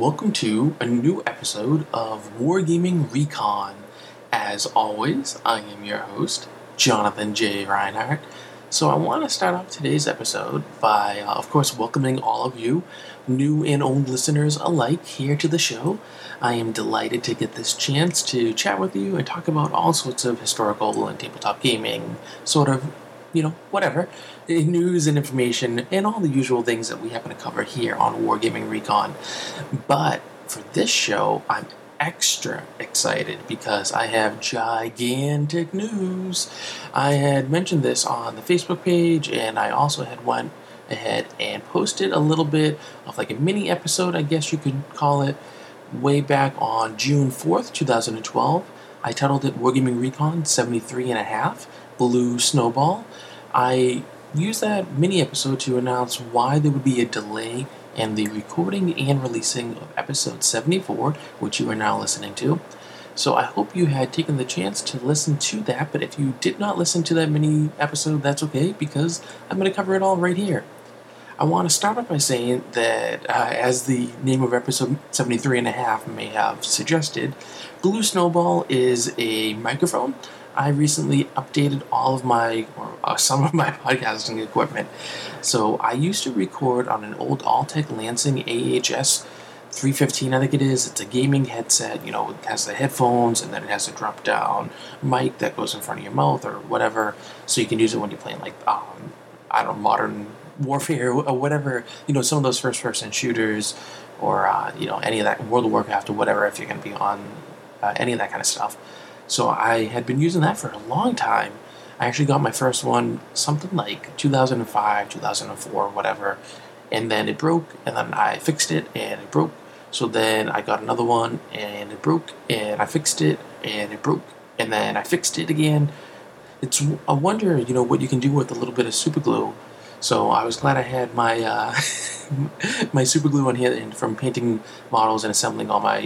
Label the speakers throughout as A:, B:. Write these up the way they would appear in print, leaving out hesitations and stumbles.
A: welcome to a new episode of Wargaming Recon. As always, I am your host, Jonathan J. Reinhardt. So I want to start off today's episode by, of course, welcoming all of you, new and old listeners alike, here to the show. I am delighted to get this chance to chat with you and talk about all sorts of historical and tabletop gaming, sort of, whatever, news and information, and all the usual things that we happen to cover here on Wargaming Recon. But for this show, I'm extra excited because I have gigantic news. I had mentioned this on the Facebook page, and I also had went ahead and posted a little bit of like a mini episode, I guess you could call it, way back on June 4th, 2012. I titled it Wargaming Recon 73.5 Blue Snowball. I used that mini episode to announce why there would be a delay in the recording and releasing of episode 74, which you are now listening to. So I hope you had taken the chance to listen to that, but if you did not listen to that mini episode, that's okay, because I'm going to cover it all right here. I want to start off by saying that, as the name of episode 73.5 may have suggested, Blue Snowball is a microphone. I recently updated all of my, or some of my podcasting equipment. So I used to record on an old Altec Lansing AHS 315, I think it is. It's a gaming headset, it has the headphones, and then it has a drop-down mic that goes in front of your mouth or whatever, so you can use it when you're playing, Modern Warfare or whatever, some of those first-person shooters or, any of that, World of Warcraft or whatever, if you're going to be on any of that kind of stuff. So I had been using that for a long time. I actually got my first one something like 2005, 2004, whatever, and then it broke, and then I fixed it, and it broke. So then I got another one, and it broke, and I fixed it, and it broke, and then I fixed it again. It's a wonder, what you can do with a little bit of super glue. So I was glad I had my my super glue on here, and from painting models and assembling all my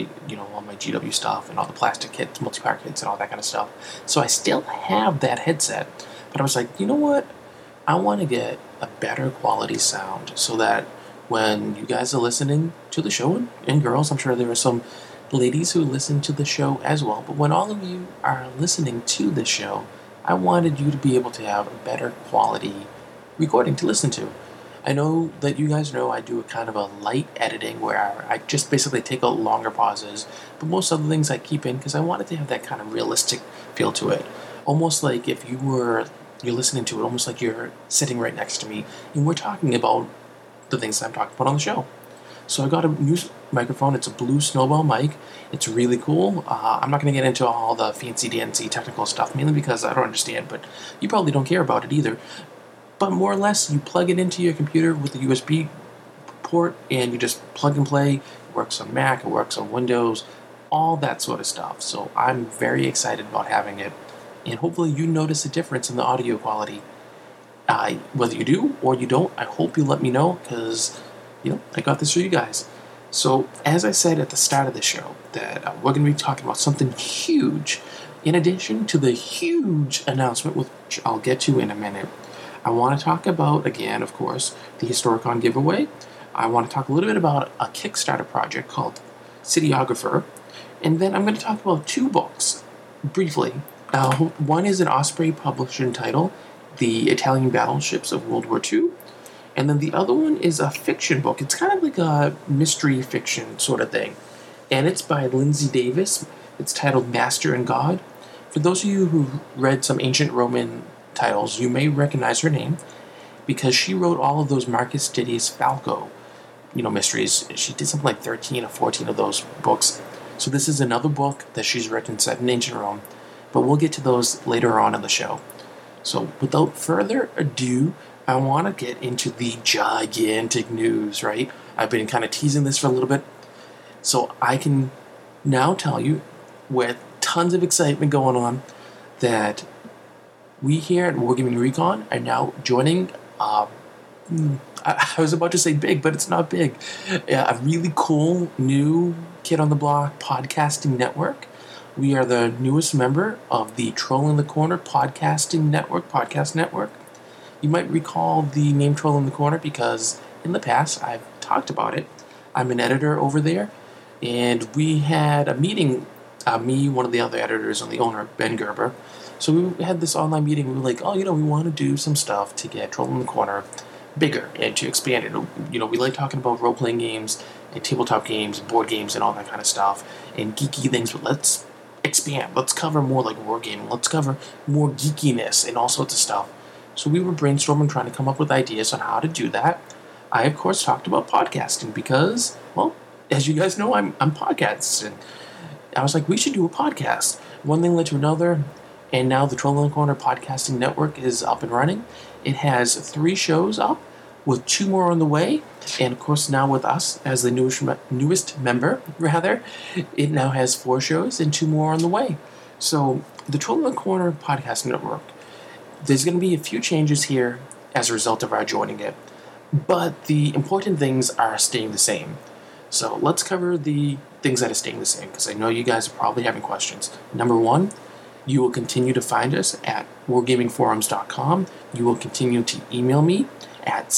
A: GW stuff and all the plastic kits, multi-part kits, and all that kind of stuff. So I still have that headset, but I was like, you know what? I want to get a better quality sound so that when you guys are listening to the show, and girls, I'm sure there are some ladies who listen to the show as well, but when all of you are listening to the show, I wanted you to be able to have a better quality recording to listen to. I know that you guys know I do a kind of a light editing where I just basically take out longer pauses, but most other things I keep in because I wanted to have that kind of realistic feel to it. Almost like if you're listening to it, almost like you're sitting right next to me and we're talking about the things that I'm talking about on the show. So I got a new microphone. It's a Blue Snowball mic. It's really cool. I'm not going to get into all the fancy-dancy technical stuff, mainly because I don't understand, but you probably don't care about it either. But more or less, you plug it into your computer with a USB port, and you just plug and play. It works on Mac, it works on Windows, all that sort of stuff. So I'm very excited about having it, and hopefully you notice a difference in the audio quality. Whether you do or you don't, I hope you let me know, because, I got this for you guys. So, as I said at the start of the show, that we're going to be talking about something huge, in addition to the huge announcement, which I'll get to in a minute. I want to talk about, again, of course, the Historicon giveaway. I want to talk a little bit about a Kickstarter project called Cityographer. And then I'm going to talk about two books, briefly. One is an Osprey publishing title, The Italian Battleships of World War II. And then the other one is a fiction book. It's kind of like a mystery fiction sort of thing. And it's by Lindsay Davis. It's titled Master and God. For those of you who've read some ancient Roman titles, you may recognize her name because she wrote all of those Marcus Didius Falco, mysteries. She did something like 13 or 14 of those books. So this is another book that she's written set in ancient Rome, but we'll get to those later on in the show. So without further ado, I want to get into the gigantic news, right? I've been kind of teasing this for a little bit. So I can now tell you, with tons of excitement going on, that we here at Wargaming Recon are now joining, I was about to say big, but it's not big, a really cool new kid on the block podcasting network. We are the newest member of the Troll in the Corner podcast network. You might recall the name Troll in the Corner because in the past I've talked about it. I'm an editor over there, and we had a meeting. Me, one of the other editors, and the owner, Ben Gerber. So we had this online meeting. We were like, oh, we want to do some stuff to get Troll in the Corner bigger and to expand it. We like talking about role playing games and tabletop games, and board games, and all that kind of stuff, and geeky things. But let's expand. Let's cover more like wargaming. Let's cover more geekiness and all sorts of stuff. So we were brainstorming, trying to come up with ideas on how to do that. I, of course, talked about podcasting because, well, as you guys know, I'm podcasting. I was like, we should do a podcast. One thing led to another, and now the Troll in the Corner podcasting network is up and running. It has 3 shows up, with 2 more on the way, and of course now with us as the newest member, it now has 4 shows and 2 more on the way. So the Troll in the Corner podcast network, there's going to be a few changes here as a result of our joining it, but the important things are staying the same. So let's cover the things that are staying the same, because I know you guys are probably having questions. Number 1, you will continue to find us at wargamingforums.com. You will continue to email me at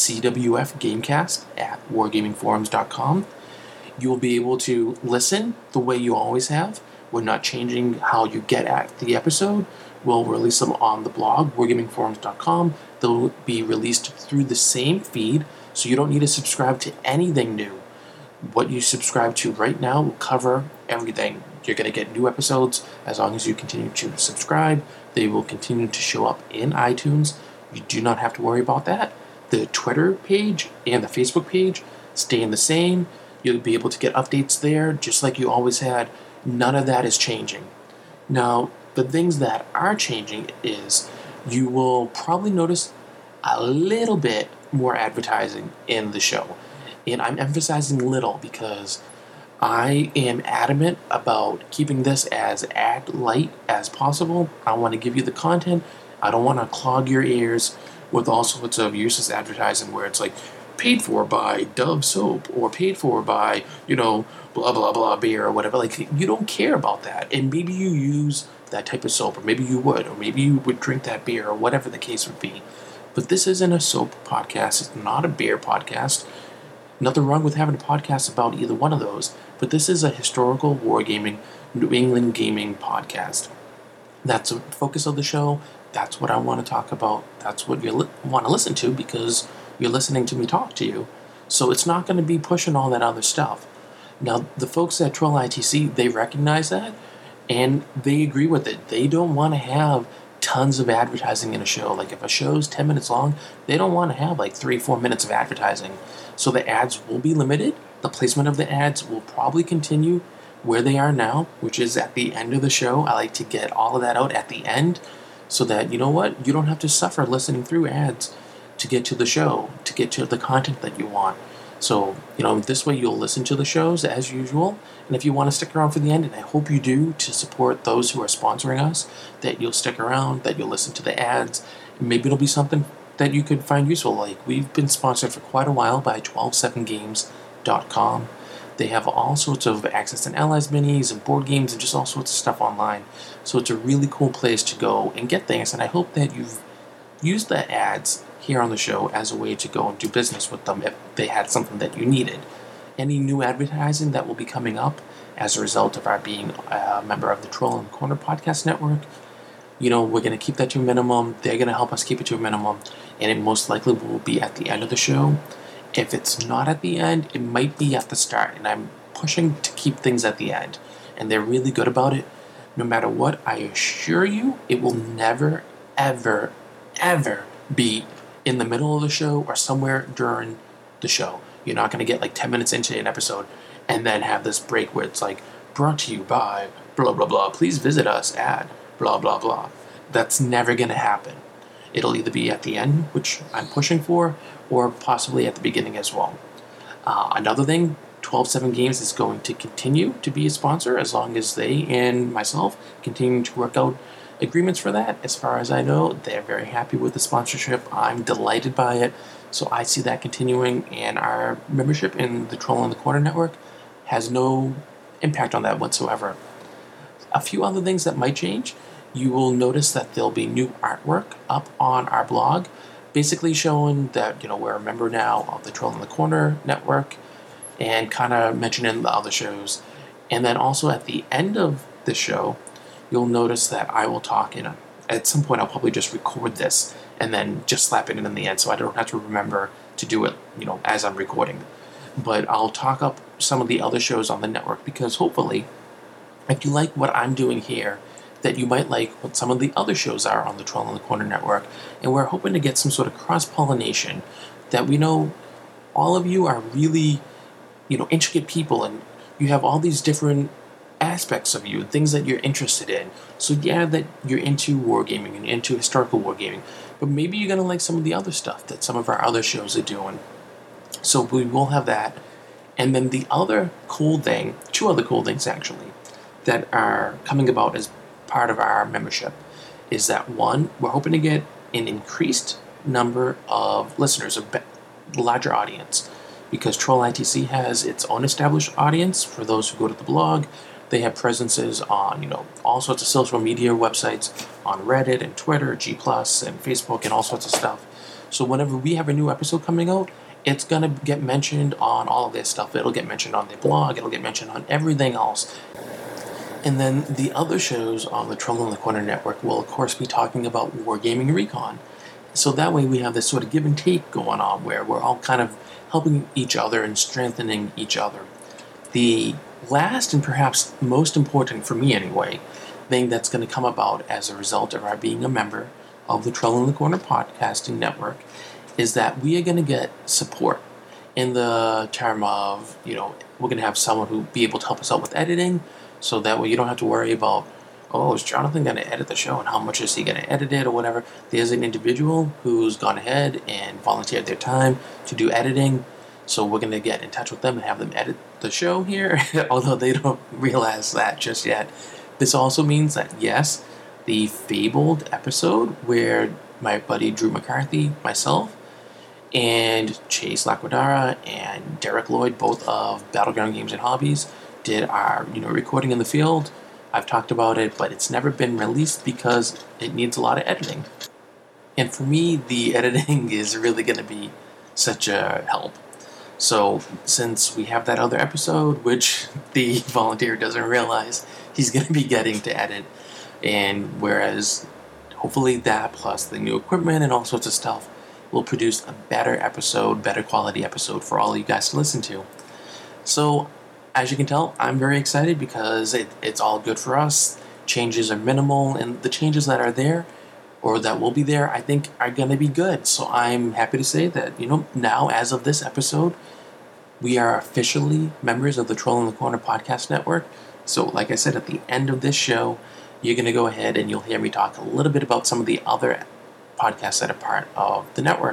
A: cwfgamecast@wargamingforums.com. You will be able to listen the way you always have. We're not changing how you get at the episode. We'll release them on the blog, wargamingforums.com. They'll be released through the same feed, so you don't need to subscribe to anything new. What you subscribe to right now will cover everything. You're going to get new episodes as long as you continue to subscribe. They will continue to show up in iTunes. You do not have to worry about that. The Twitter page and the Facebook page staying the same. You'll be able to get updates there just like you always had. None of that is changing. Now, the things that are changing is you will probably notice a little bit more advertising in the show. And I'm emphasizing little because I am adamant about keeping this as ad light as possible. I want to give you the content. I don't want to clog your ears with all sorts of useless advertising where it's like paid for by Dove soap or paid for by, blah, blah, blah beer or whatever. Like, you don't care about that. And maybe you use that type of soap, or maybe you would, or maybe you would drink that beer, or whatever the case would be. But this isn't a soap podcast. It's not a beer podcast. Nothing wrong with having a podcast about either one of those, but this is a historical wargaming, New England gaming podcast. That's the focus of the show. That's what I want to talk about. That's what you want to listen to because you're listening to me talk to you. So it's not going to be pushing all that other stuff. Now, the folks at Troll ITC, they recognize that, and they agree with it. They don't want to have tons of advertising in a show. Like, if a show's 10 minutes long, they don't want to have like 3-4 minutes of advertising. So the ads will be limited. The placement of the ads will probably continue where they are now, which is at the end of the show. I like to get all of that out at the end so that, you don't have to suffer listening through ads to get to the show, to get to the content that you want. So, this way you'll listen to the shows as usual. And if you want to stick around for the end, and I hope you do, to support those who are sponsoring us, that you'll stick around, that you'll listen to the ads. Maybe it'll be something that you could find useful. Like, we've been sponsored for quite a while by 127games.com. They have all sorts of Access and Allies minis and board games and just all sorts of stuff online. So it's a really cool place to go and get things. And I hope that you've used the ads here on the show as a way to go and do business with them if they had something that you needed. Any new advertising that will be coming up as a result of our being a member of the Troll in the Corner podcast network, we're going to keep that to a minimum. They're going to help us keep it to a minimum, and it most likely will be at the end of the show. If it's not at the end, it might be at the start, and I'm pushing to keep things at the end, and they're really good about it. No matter what, I assure you, it will never, ever, ever be in the middle of the show or somewhere during the show. You're not going to get like 10 minutes into an episode and then have this break where it's like, brought to you by blah, blah, blah. Please visit us at blah, blah, blah. That's never going to happen. It'll either be at the end, which I'm pushing for, or possibly at the beginning as well. Another thing, 127 Games is going to continue to be a sponsor as long as they and myself continue to work out agreements for that. As far as I know, they're very happy with the sponsorship. I'm delighted by it. So I see that continuing, and our membership in the Troll in the Corner network has no impact on that whatsoever. A few other things that might change. You will notice that there'll be new artwork up on our blog, basically showing that, we're a member now of the Troll in the Corner network, and kind of mentioning the other shows. And then also at the end of the show, you'll notice that I will talk at some point I'll probably just record this and then just slap it in the end so I don't have to remember to do it, as I'm recording. But I'll talk up some of the other shows on the network because hopefully, if you like what I'm doing here, that you might like what some of the other shows are on the Troll in the Corner network. And we're hoping to get some sort of cross-pollination, that we know all of you are really, intricate people, and you have all these different aspects of you, things that you're interested in. So yeah, that you're into wargaming and into historical wargaming, but maybe you're going to like some of the other stuff that some of our other shows are doing. So we will have that. And then the other cool thing, two other cool things actually, that are coming about as part of our membership is that, one, we're hoping to get an increased number of listeners, a larger audience, because Troll ITC has its own established audience. For those who go to the blog, they have presences on, all sorts of social media websites, on Reddit and Twitter, G+, and Facebook, and all sorts of stuff. So whenever we have a new episode coming out, it's going to get mentioned on all of this stuff. It'll get mentioned on the blog. It'll get mentioned on everything else. And then the other shows on the Troll in the Corner network will, of course, be talking about Wargaming Recon. So that way we have this sort of give and take going on where we're all kind of helping each other and strengthening each other. The last and perhaps most important, for me anyway, thing that's going to come about as a result of our being a member of the Troll in the Corner podcasting network is that we are going to get support in the term of, we're going to have someone who be able to help us out with editing, so that way you don't have to worry about, is Jonathan going to edit the show and how much is he going to edit it or whatever. There's an individual who's gone ahead and volunteered their time to do editing, so we're going to get in touch with them and have them edit the show here, although they don't realize that just yet. This also means that, yes, the Fabled episode where my buddy Drew McCarthy, myself, and Chase Laquadara and Derek Lloyd, both of Battleground Games and Hobbies, did our recording in the field. I've talked about it, but it's never been released because it needs a lot of editing. And for me, the editing is really going to be such a help. So since we have that other episode, which the volunteer doesn't realize he's going to be getting to edit, and whereas hopefully that plus the new equipment and all sorts of stuff will produce a better episode, better quality episode for all of you guys to listen to. So as you can tell, I'm very excited because it's all good for us. Changes are minimal, and the changes that are there, or that will be there, I think are going to be good. So I'm happy to say that, now as of this episode, we are officially members of the Troll in the Corner podcast network. So like I said, at the end of this show, you're going to go ahead and you'll hear me talk a little bit about some of the other podcasts that are part of the network.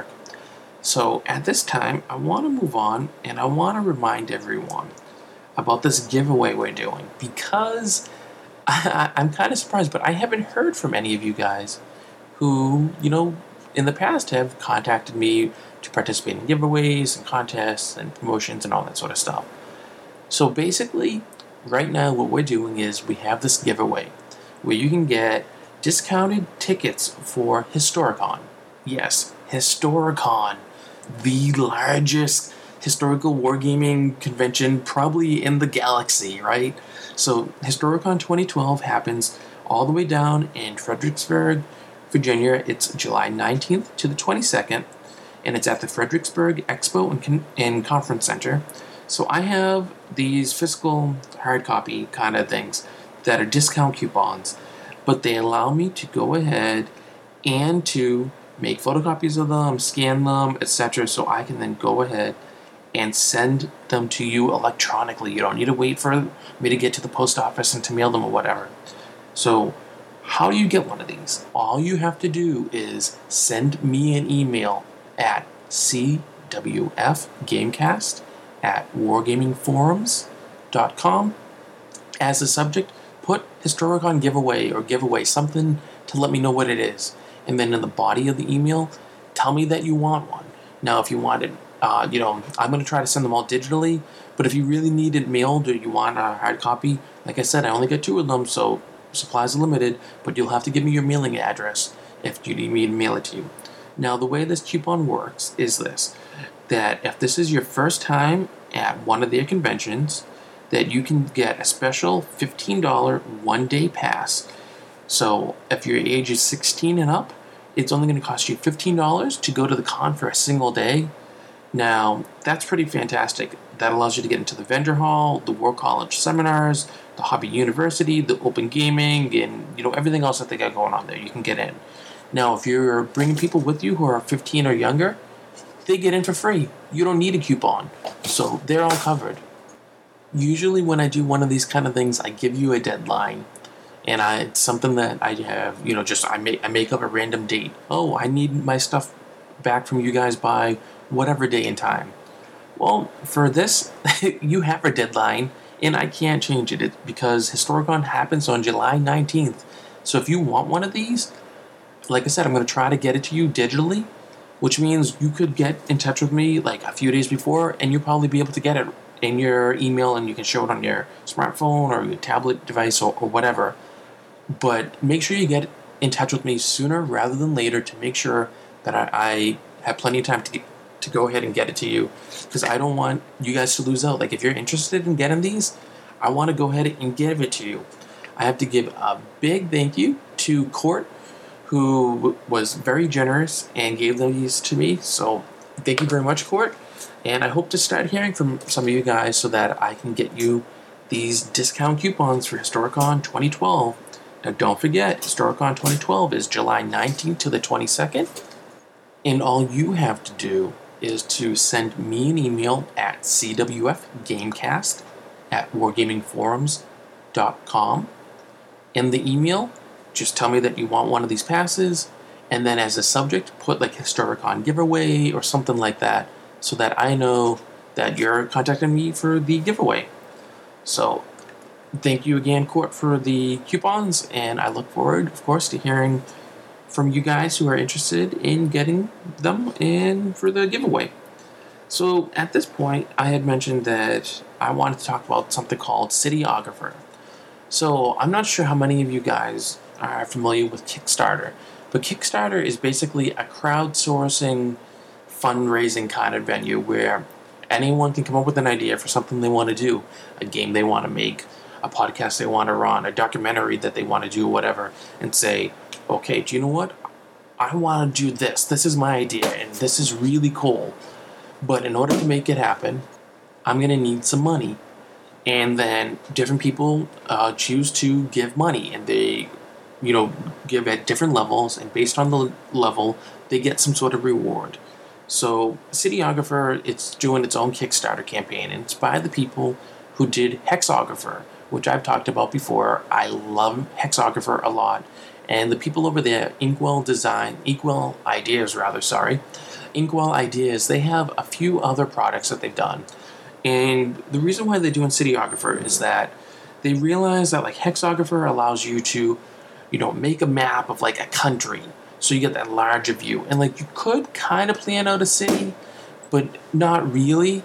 A: So at this time, I want to move on, and I want to remind everyone about this giveaway we're doing, because I'm kind of surprised, but I haven't heard from any of you guys who, in the past have contacted me to participate in giveaways and contests and promotions and all that sort of stuff. So basically, right now what we're doing is we have this giveaway where you can get discounted tickets for Historicon. Yes, Historicon, the largest historical wargaming convention probably in the galaxy, right? So Historicon 2012 happens all the way down in Fredericksburg, Virginia. It's July 19th to the 22nd, and it's at the Fredericksburg Expo and Conference Center. So I have these physical hard copy kind of things that are discount coupons, but they allow me to go ahead and to make photocopies of them, scan them, etc., so I can then go ahead and send them to you electronically. You don't need to wait for me to get to the post office and to mail them or whatever. So how do you get one of these? All you have to do is send me an email at cwfgamecast@wargamingforums.com. As the subject, put Historicon giveaway or giveaway, something to let me know what it is. And then in the body of the email, tell me that you want one. Now, if you want it, I'm going to try to send them all digitally, but if you really need it mailed or you want a hard copy, like I said, I only get 2 of them, so supplies are limited, but you'll have to give me your mailing address if you need me to mail it to you. Now, the way this coupon works is this, that if this is your first time at one of their conventions, that you can get a special $15 one-day pass. So if your age is 16 and up, it's only going to cost you $15 to go to the con for a single day. Now, that's pretty fantastic. That allows you to get into the vendor hall, the War College seminars, the Hobby University, the open gaming, and everything else that they got going on there. You can get in. Now, if you're bringing people with you who are 15 or younger, they get in for free. You don't need a coupon. So they're all covered. Usually when I do one of these kind of things, I give you a deadline. And it's something that I have, I make up a random date. Oh, I need my stuff back from you guys by whatever day and time. Well, for this, you have a deadline, and I can't change it. It's because Historicon happens on July 19th. So if you want one of these, like I said, I'm going to try to get it to you digitally, which means you could get in touch with me like a few days before, and you'll probably be able to get it in your email, and you can show it on your smartphone or your tablet device or whatever. But make sure you get in touch with me sooner rather than later to make sure that I have plenty of time to go ahead and get it to you, because I don't want you guys to lose out. Like, if you're interested in getting these, I want to go ahead and give it to you. I have to give a big thank you to Court, who was very generous and gave these to me. So thank you very much, Court. And I hope to start hearing from some of you guys so that I can get you these discount coupons for Historicon 2012. Now, don't forget, Historicon 2012 is July 19th to the 22nd. And all you have to do is to send me an email at cwfgamecast@wargamingforums.com. In the email, just tell me that you want one of these passes, and then as a subject, put like Historicon giveaway or something like that, so that I know that you're contacting me for the giveaway. So, thank you again, Court, for the coupons, and I look forward, of course, to hearing from you guys who are interested in getting them in for the giveaway. So, at this point, I had mentioned that I wanted to talk about something called Cityographer. So, I'm not sure how many of you guys are familiar with Kickstarter, but Kickstarter is basically a crowdsourcing, fundraising kind of venue where anyone can come up with an idea for something they want to do, a game they want to make, a podcast they want to run, a documentary that they want to do, whatever, and say, okay, do you know what? I want to do this. This is my idea, and this is really cool. But in order to make it happen, I'm going to need some money. And then different people choose to give money, and they, give at different levels, and based on the level, they get some sort of reward. So Cityographer, it's doing its own Kickstarter campaign, and it's by the people who did Hexographer, which I've talked about before. I love Hexographer a lot. And the people over there, Inkwell Ideas, they have a few other products that they've done. And the reason why they're doing Cityographer is that they realize that like Hexographer allows you to, make a map of like a country. So you get that larger view. And like you could kind of plan out a city, but not really.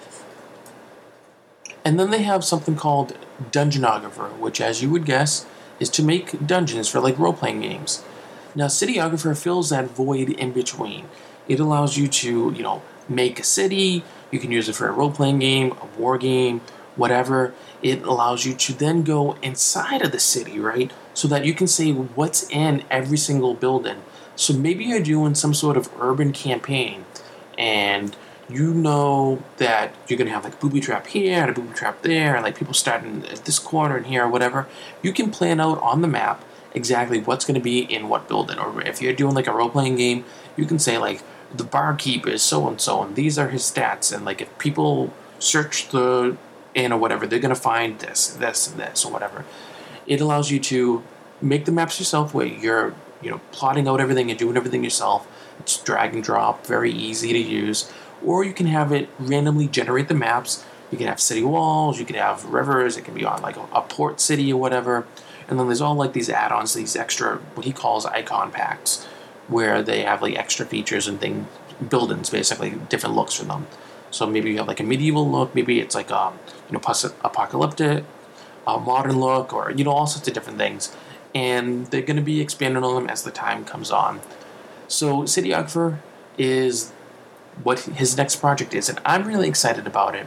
A: And then they have something called Dungeonographer, which, as you would guess, is to make dungeons for like role-playing games. Now, Cityographer fills that void in between. It allows you to, make a city. You can use it for a role-playing game, a war game, whatever. It allows you to then go inside of the city, right? So that you can say what's in every single building. So maybe you're doing some sort of urban campaign, and you know that you're going to have like a booby trap here and a booby trap there, and like people starting at this corner and here or whatever. You can plan out on the map exactly what's going to be in what building. Or if you're doing like a role-playing game, you can say like the barkeep is so-and-so and these are his stats, and like if people search the in or whatever, they're going to find this and this or whatever. It allows you to make the maps yourself where you're plotting out everything and doing everything yourself. It's drag and drop, very easy to use. Or you can have it randomly generate the maps. You can have city walls, you can have rivers, it can be on like a port city or whatever. And then there's all like these add-ons, these extra, what he calls icon packs, where they have like extra features and things, buildings basically, different looks for them. So maybe you have like a medieval look, maybe it's like post-apocalyptic, a modern look, or all sorts of different things. And they're going to be expanding on them as the time comes on. So Cityographer is what his next project is, and I'm really excited about it.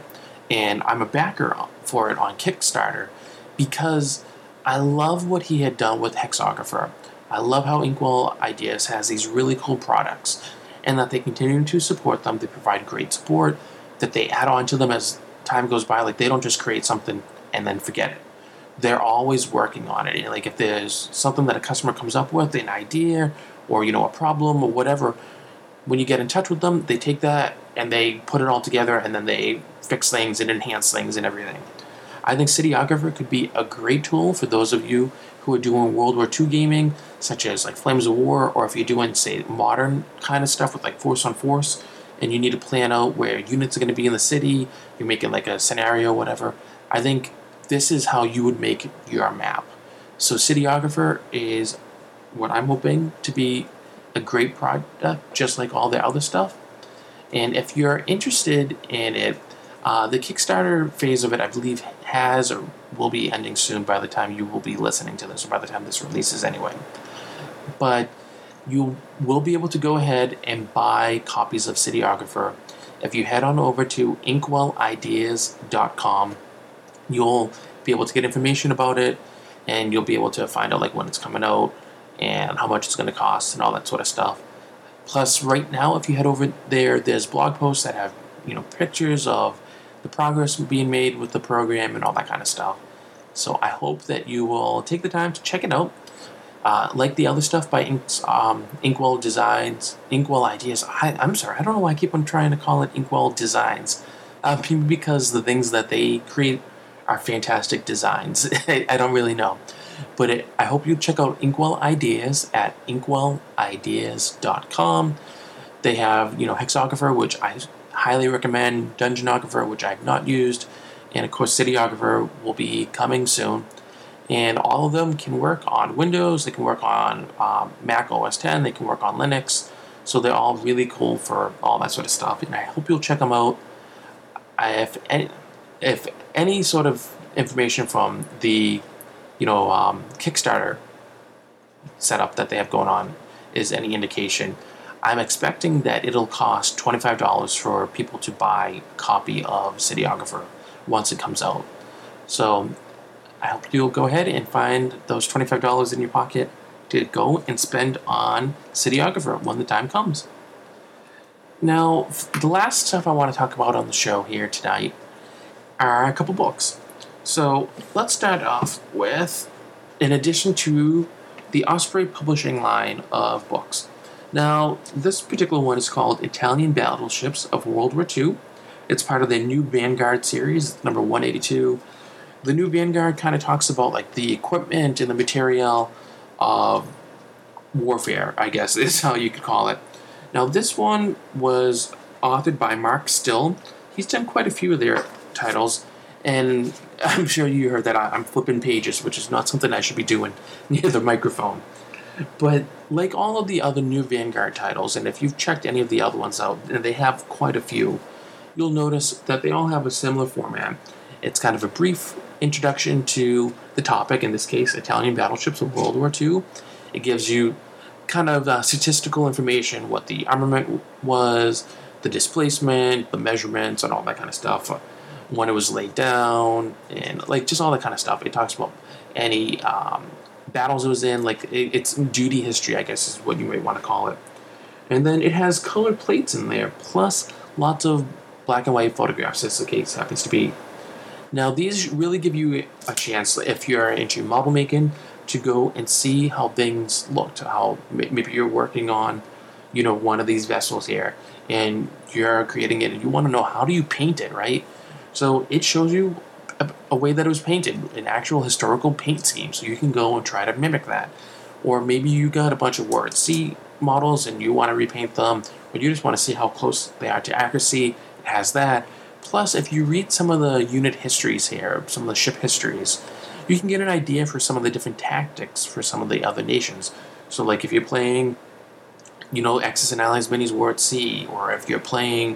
A: and I'm a backer for it on Kickstarter because I love what he had done with Hexographer. I love how Inkwell Ideas has these really cool products, and that they continue to support them. They provide great support, that they add on to them as time goes by. Like, they don't just create something and then forget it. They're always working on it. Like, if there's something that a customer comes up with, an idea, or a problem or whatever, when you get in touch with them, they take that and they put it all together, and then they fix things and enhance things and everything. I think Cityographer could be a great tool for those of you who are doing World War II gaming, such as like Flames of War, or if you're doing, say, modern kind of stuff with like Force on Force, and you need to plan out where units are going to be in the city, you're making like a scenario, whatever. I think this is how you would make your map. So Cityographer is what I'm hoping to be a great product, just like all the other stuff. And if you're interested in it, the Kickstarter phase of it, I believe, has or will be ending soon by the time you will be listening to this, or by the time this releases anyway. But you will be able to go ahead and buy copies of Cityographer. If you head on over to inkwellideas.com, you'll be able to get information about it, and you'll be able to find out like when it's coming out and how much it's going to cost and all that sort of stuff. Plus, right now, if you head over there, there's blog posts that have pictures of the progress being made with the program and all that kind of stuff. So I hope that you will take the time to check it out. Like the other stuff by Inkwell Designs, Inkwell Ideas. I'm sorry, I don't know why I keep on trying to call it Inkwell Designs. Because the things that they create are fantastic designs. I don't really know. But I hope you check out Inkwell Ideas at inkwellideas.com. They have, Hexographer, which I highly recommend, Dungeonographer, which I have not used, and of course Cityographer will be coming soon. And all of them can work on Windows, they can work on Mac OS X, they can work on Linux, so they're all really cool for all that sort of stuff, and I hope you'll check them out. If any sort of information from the Kickstarter setup that they have going on is any indication, I'm expecting that it'll cost $25 for people to buy a copy of Cityographer once it comes out. So I hope you'll go ahead and find those $25 in your pocket to go and spend on Cityographer when the time comes. Now, the last stuff I want to talk about on the show here tonight are a couple books. So let's start off with, in addition to the Osprey Publishing line of books. Now, this particular one is called Italian Battleships of World War II. It's part of the New Vanguard series, number 182. The New Vanguard kind of talks about like the equipment and the material of warfare, I guess is how you could call it. Now, this one was authored by Mark Still. He's done quite a few of their titles, and I'm sure you heard that I'm flipping pages, which is not something I should be doing near the microphone. But like all of the other New Vanguard titles, and if you've checked any of the other ones out, and they have quite a few, you'll notice that they all have a similar format. It's kind of a brief introduction to the topic, in this case, Italian battleships of World War II. It gives you kind of statistical information, what the armament was, the displacement, the measurements, and all that kind of stuff, when it was laid down, and like just all that kind of stuff. It talks about any battles it was in, like it's duty history, I guess is what you might want to call it. And then it has colored plates in there, plus lots of black and white photographs, as the case happens to be. Now, these really give you a chance, if you're into model making, to go and see how things looked, how maybe you're working on, one of these vessels here, and you're creating it, and you want to know how do you paint it, right? So it shows you a way that it was painted, an actual historical paint scheme, so you can go and try to mimic that. Or maybe you got a bunch of Word C models and you want to repaint them, or you just want to see how close they are to accuracy. It has that. Plus, if you read some of the unit histories here, some of the ship histories, you can get an idea for some of the different tactics for some of the other nations. So like if you're playing, Axis and Allies Minis War at Sea, or if you're playing,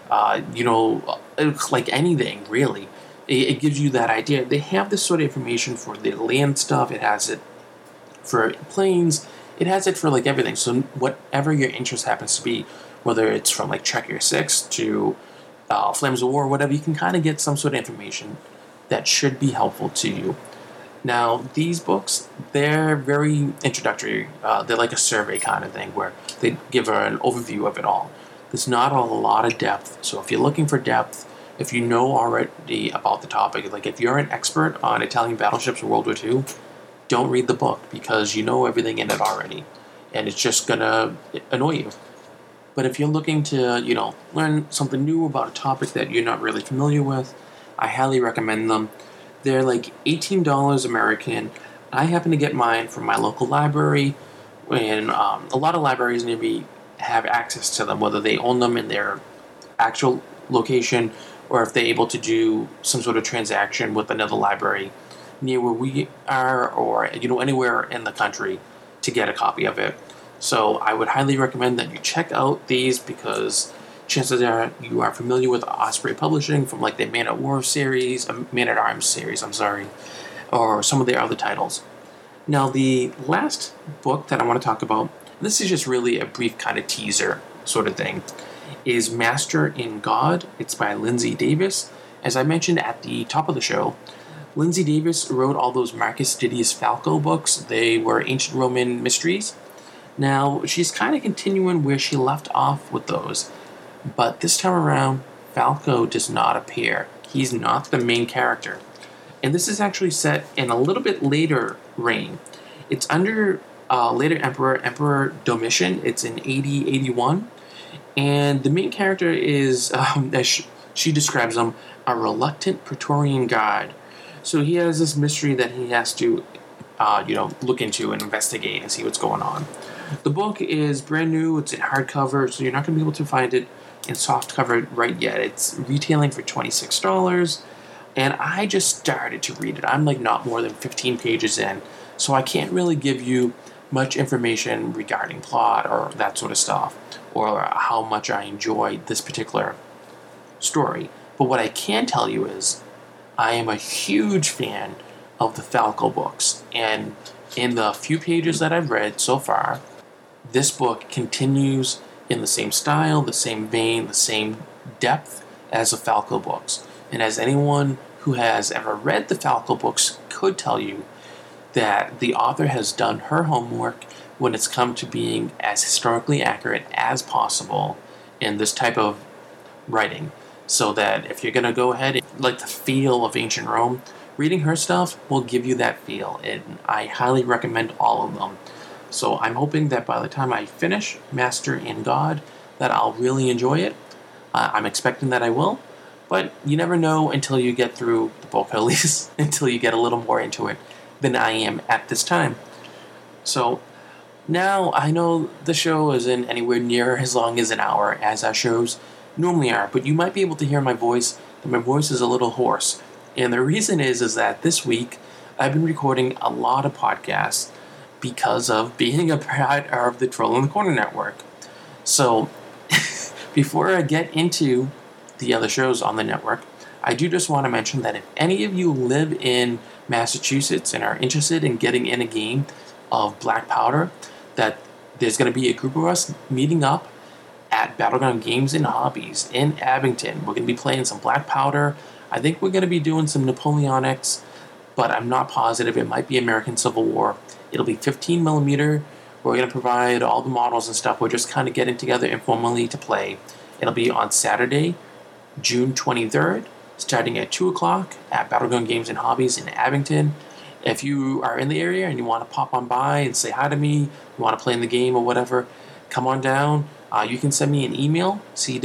A: like anything, really, it gives you that idea. They have this sort of information for the land stuff. It has it for planes. It has it for like everything. So whatever your interest happens to be, whether it's from like Trek Year 6 to Flames of War, whatever, you can kind of get some sort of information that should be helpful to you. Now, these books, they're very introductory. They're like a survey kind of thing where they give an overview of it all. There's not a lot of depth, so if you're looking for depth, if you know already about the topic, like if you're an expert on Italian battleships in World War II, don't read the book because you know everything in it already, and it's just gonna annoy you. But if you're looking to, learn something new about a topic that you're not really familiar with, I highly recommend them. They're like $18 American. I happen to get mine from my local library, and a lot of libraries near me have access to them, whether they own them in their actual location or if they're able to do some sort of transaction with another library near where we are, or anywhere in the country to get a copy of it. So I would highly recommend that you check out these because chances are you are familiar with Osprey Publishing from like the Man at War series, Man at Arms series, or some of their other titles. Now, the last book that I want to talk about, and this is just really a brief kind of teaser sort of thing, is Master in God. It's by Lindsay Davis. As I mentioned at the top of the show, Lindsay Davis wrote all those Marcus Didius Falco books. They were ancient Roman mysteries. Now, she's kind of continuing where she left off with those, but this time around, Falco does not appear. He's not the main character. And this is actually set in a little bit later reign. It's under later Emperor Domitian. It's in AD 81. And the main character is, as she describes him, a reluctant Praetorian guard. So he has this mystery that he has to, look into and investigate and see what's going on. The book is brand new. It's in hardcover, so you're not going to be able to find it in softcover right yet. It's retailing for $26, and I just started to read it. I'm like not more than 15 pages in, so I can't really give you much information regarding plot or that sort of stuff, or how much I enjoyed this particular story. But what I can tell you is I am a huge fan of the Falco books, and in the few pages that I've read so far, this book continues in the same style, the same vein, the same depth as the Falco books. And as anyone who has ever read the Falco books could tell you, that the author has done her homework when it's come to being as historically accurate as possible in this type of writing. So that if you're going to go ahead and like the feel of ancient Rome, reading her stuff will give you that feel, and I highly recommend all of them. So I'm hoping that by the time I finish Master in God, that I'll really enjoy it. I'm expecting that I will, but you never know until you get through the book, at least until you get a little more into it than I am at this time. So now I know the show isn't anywhere near as long as an hour as our shows normally are, but you might be able to hear my voice, that my voice is a little hoarse. And the reason is that this week I've been recording a lot of podcasts because of being a part of the Troll in the Corner network. So before I get into the other shows on the network, I do just want to mention that if any of you live in Massachusetts and are interested in getting in a game of Black Powder, that there's going to be a group of us meeting up at Battleground Games and Hobbies in Abington. We're going to be playing some Black Powder. I think we're going to be doing some Napoleonics, but I'm not positive. It might be American Civil War. It'll be 15 millimeter. We're going to provide all the models and stuff. We're just kind of getting together informally to play. It'll be on Saturday, June 23rd, starting at 2 o'clock at Battleground Games and Hobbies in Abington. If you are in the area and you want to pop on by and say hi to me, you want to play in the game or whatever, come on down. You can send me an email,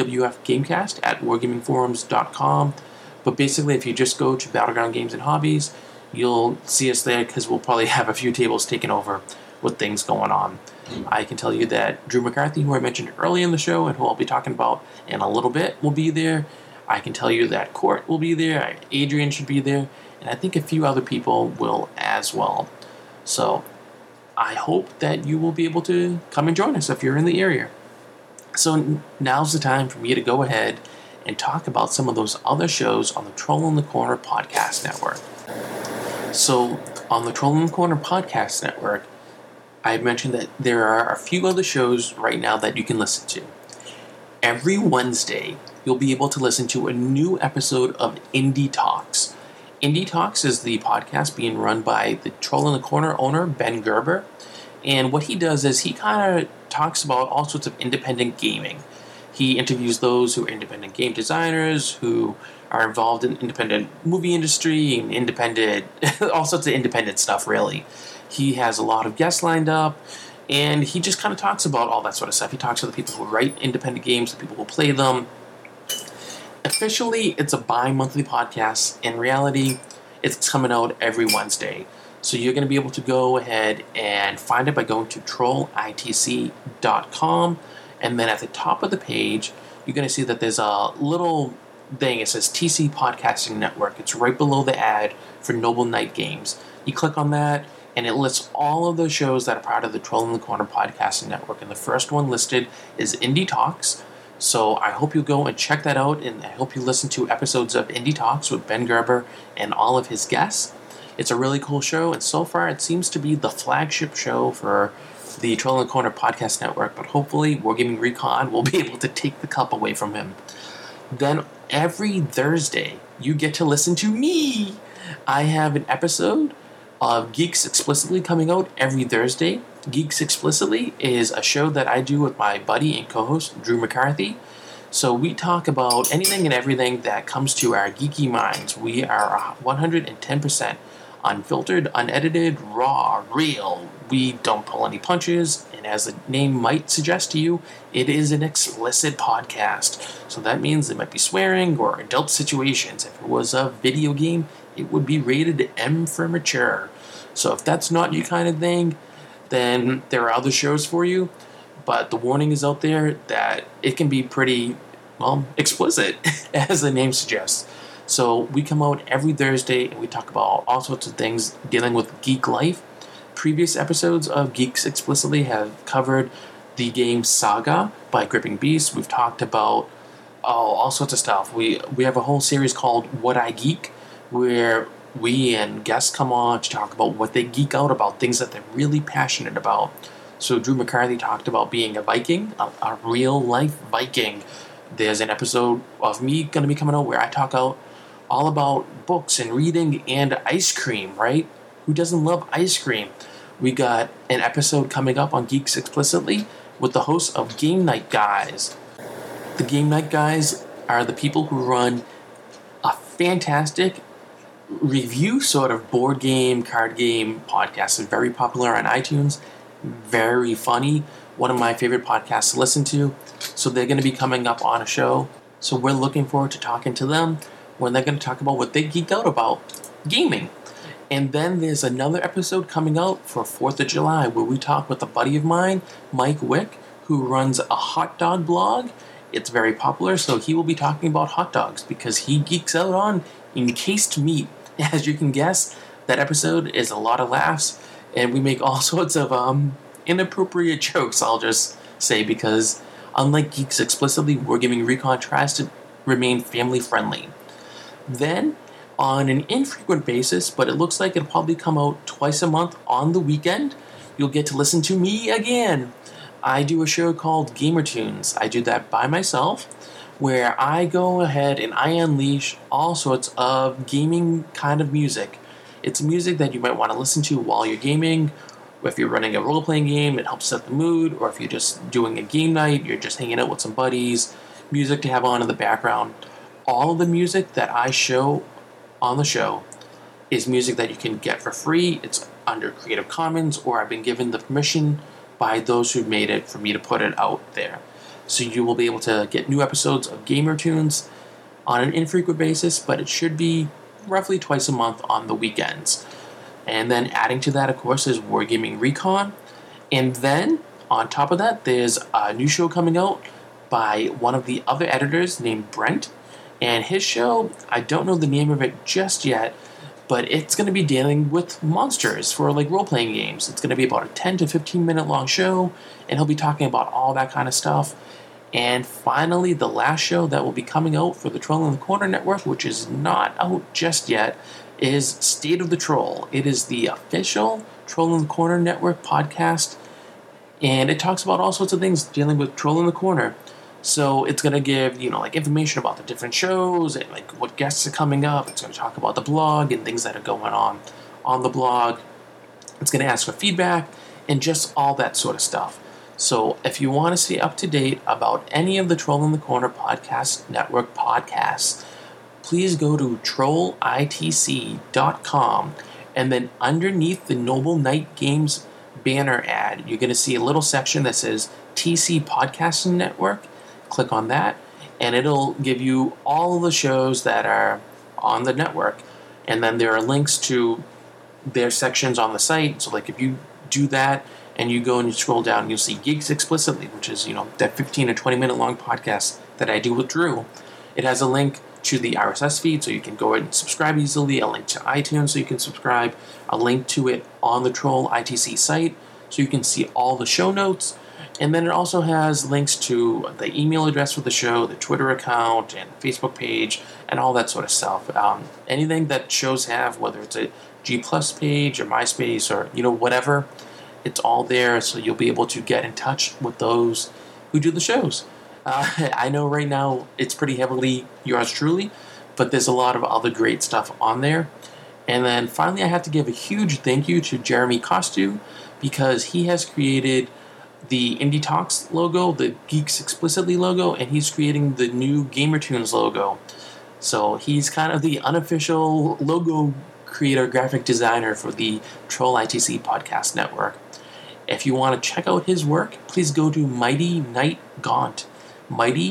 A: cwfgamecast@wargamingforums.com. But basically, if you just go to Battleground Games and Hobbies, you'll see us there because we'll probably have a few tables taken over with things going on. I can tell you that Drew McCarthy, who I mentioned early in the show and who I'll be talking about in a little bit, will be there. I can tell you that Court will be there, Adrian should be there, and I think a few other people will as well. So I hope that you will be able to come and join us if you're in the area. So now's the time for me to go ahead and talk about some of those other shows on the Troll in the Corner podcast network. So on the Troll in the Corner podcast network, I mentioned that there are a few other shows right now that you can listen to. every Wednesday, you'll be able to listen to a new episode of Indie Talks. Indie Talks is the podcast being run by the Troll in the Corner owner, Ben Gerber. And what he does is he kind of talks about all sorts of independent gaming. He interviews those who are independent game designers, who are involved in independent movie industry, and independent, all sorts of independent stuff, really. He has a lot of guests lined up, and he just kind of talks about all that sort of stuff. He talks to the people who write independent games, the people who play them. Officially, it's a bi-monthly podcast. In reality, it's coming out every Wednesday. So you're going to be able to go ahead and find it by going to trollitc.com. And then at the top of the page, you're going to see that there's a little thing. It says TC Podcasting Network. It's right below the ad for Noble Knight Games. You click on that, and it lists all of the shows that are part of the Troll in the Corner Podcasting Network. And the first one listed is Indie Talks. So I hope you go and check that out, and I hope you listen to episodes of Indie Talks with Ben Gerber and all of his guests. It's a really cool show, and so far it seems to be the flagship show for the Troll in the Corner Podcast Network, but hopefully Wargaming Recon will be able to take the cup away from him. Then every Thursday, you get to listen to me. I have an episode of Geeks Explicitly coming out every Thursday. Geeks Explicitly is a show that I do with my buddy and co-host, Drew McCarthy. So we talk about anything and everything that comes to our geeky minds. We are 110% unfiltered, unedited, raw, real. We don't pull any punches, and as the name might suggest to you, it is an explicit podcast. So that means there might be swearing or adult situations. If it was a video game, it would be rated M for mature. So if that's not your kind of thing, then there are other shows for you. But the warning is out there that it can be pretty, explicit, as the name suggests. So we come out every Thursday and we talk about all sorts of things dealing with geek life. Previous episodes of Geeks Explicitly have covered the game Saga by Gripping Beast. We've talked about all sorts of stuff. We have a whole series called What I Geek, where we and guests come on to talk about what they geek out about, things that they're really passionate about. So Drew McCarthy talked about being a Viking, a real-life Viking. There's an episode of me going to be coming out where I talk out all about books and reading and ice cream, right? Who doesn't love ice cream? We got an episode coming up on Geeks Explicitly with the hosts of Game Night Guys. The Game Night Guys are the people who run a fantastic review sort of board game, card game podcast. It's very popular on iTunes, very funny, one of my favorite podcasts to listen to. So they're going to be coming up on a show. So we're looking forward to talking to them when they're going to talk about what they geek out about, gaming. And then there's another episode coming out for 4th of July where we talk with a buddy of mine, Mike Wick, who runs a hot dog blog. It's very popular, so he will be talking about hot dogs because he geeks out on encased meat. As you can guess, that episode is a lot of laughs, and we make all sorts of inappropriate jokes, I'll just say, because unlike Geeks Explicitly, Wargaming Recon tries to remain family-friendly. Then, on an infrequent basis, but it looks like it'll probably come out twice a month on the weekend, you'll get to listen to me again. I do a show called Gamer Tunes. I do that by myself, where I go ahead and I unleash all sorts of gaming kind of music. It's music that you might want to listen to while you're gaming. If you're running a role-playing game, it helps set the mood. Or if you're just doing a game night, you're just hanging out with some buddies, music to have on in the background. All of the music that I show on the show is music that you can get for free. It's under Creative Commons, or I've been given the permission by those who made it for me to put it out there. So you will be able to get new episodes of Gamer Tunes on an infrequent basis, but it should be roughly twice a month on the weekends. And then adding to that, of course, is Wargaming Recon. And then, on top of that, there's a new show coming out by one of the other editors named Brent. And his show, I don't know the name of it just yet, but it's going to be dealing with monsters for like role-playing games. It's going to be about a 10 to 15 minute long show, and he'll be talking about all that kind of stuff. And finally, the last show that will be coming out for the Troll in the Corner Network, which is not out just yet, is State of the Troll. It is the official Troll in the Corner Network podcast, and it talks about all sorts of things dealing with Troll in the Corner. So it's going to give, like information about the different shows and like what guests are coming up. It's going to talk about the blog and things that are going on the blog. It's going to ask for feedback and just all that sort of stuff. So if you want to stay up to date about any of the Troll in the Corner Podcast Network podcasts, please go to trollitc.com, and then underneath the Noble Knight Games banner ad, you're going to see a little section that says TC Podcasting Network. Click on that, and it'll give you all the shows that are on the network. And then there are links to their sections on the site. So like if you do that and you go and you scroll down, you'll see Geeks Explicitly, which is, that 15 to 20 minute long podcast that I do with Drew. It has a link to the RSS feed, so you can go ahead and subscribe easily, a link to iTunes so you can subscribe, a link to it on the Troll ITC site so you can see all the show notes, and then it also has links to the email address for the show, the Twitter account, and Facebook page, and all that sort of stuff. Anything that shows have, whether it's a G Plus page or MySpace or, whatever, it's all there, so you'll be able to get in touch with those who do the shows. I know right now it's pretty heavily yours truly, but there's a lot of other great stuff on there. And then finally, I have to give a huge thank you to Jeremy Costu, because he has created the Indie Talks logo, the Geeks Explicitly logo, and he's creating the new GamerTunes logo. So he's kind of the unofficial logo creator, graphic designer for the Troll ITC Podcast Network. If you want to check out his work, please go to Mighty Knight Gaunt. Mighty,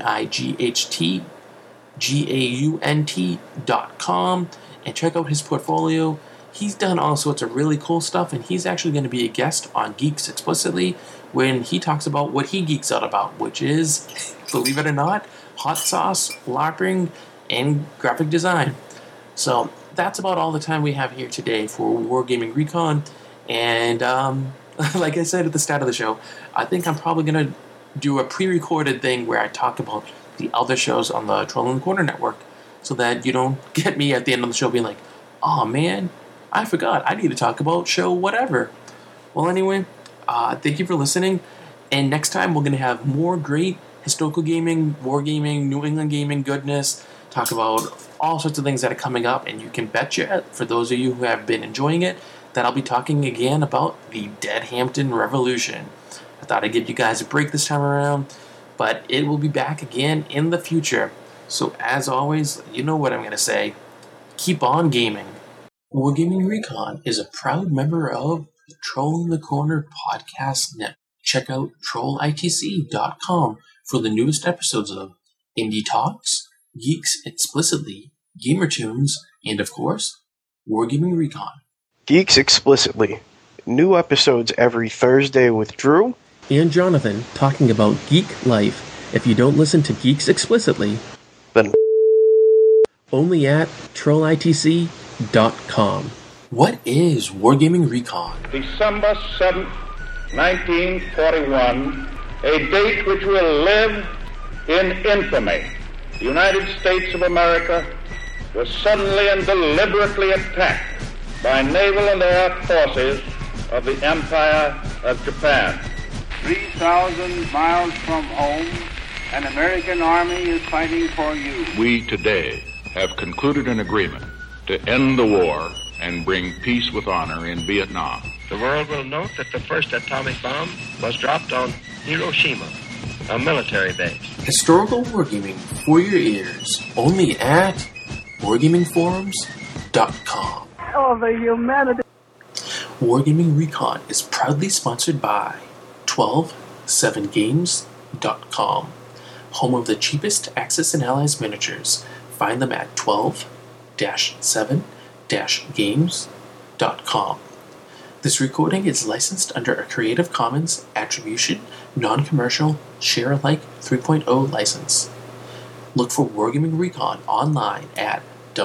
A: NIGHTGAUNT.com, and check out his portfolio. He's done all sorts of really cool stuff, and he's actually going to be a guest on Geeks Explicitly when he talks about what he geeks out about, which is, believe it or not, hot sauce, LARPing, and graphic design. So that's about all the time we have here today for Wargaming Recon, and like I said at the start of the show, I think I'm probably going to do a pre-recorded thing where I talk about the other shows on the Troll in the Corner network, so that you don't get me at the end of the show being like, oh man, I forgot, I need to talk about show whatever. Well, anyway, thank you for listening, and next time we're going to have more great historical gaming, wargaming, New England gaming goodness, talk about all sorts of things that are coming up, and you can betcha, for those of you who have been enjoying it, that I'll be talking again about the Deadhampton Revolution. I thought I'd give you guys a break this time around, but it will be back again in the future. So as always, you know what I'm going to say. Keep on gaming. Wargaming Recon is a proud member of the Troll in the Corner Podcast Network. Check out trollitc.com for the newest episodes of Indie Talks, Geeks Explicitly, GamerTunes, and of course, Wargaming Recon.
B: Geeks Explicitly. New episodes every Thursday with Drew
A: and Jonathan talking about geek life. If you don't listen to Geeks Explicitly,
B: then
A: only at trollitc.com. What is Wargaming Recon?
C: December 7th, 1941, a date which will live in infamy. The United States of America was suddenly and deliberately attacked by naval and air forces of the Empire of Japan.
D: 3,000 miles from home, an American army is fighting for you.
E: We today have concluded an agreement to end the war and bring peace with honor in Vietnam.
F: The world will note that the first atomic bomb was dropped on Hiroshima, a military base.
A: Historical wargaming for your ears, only at wargamingforums.com.
D: Oh, the humanity.
A: Wargaming Recon is proudly sponsored by 127games.com, home of the cheapest Axis and Allies miniatures. Find them at 12-7-games.com. This recording is licensed under a Creative Commons Attribution, Non-Commercial, Share-alike 3.0 license. Look for Wargaming Recon online at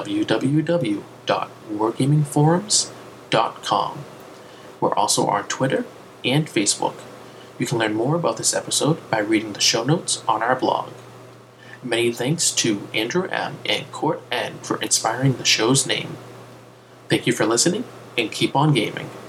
A: www.wargamingforums.com. We're also on Twitter and Facebook. You can learn more about this episode by reading the show notes on our blog. Many thanks to Andrew M. and Court N. for inspiring the show's name. Thank you for listening, and keep on gaming.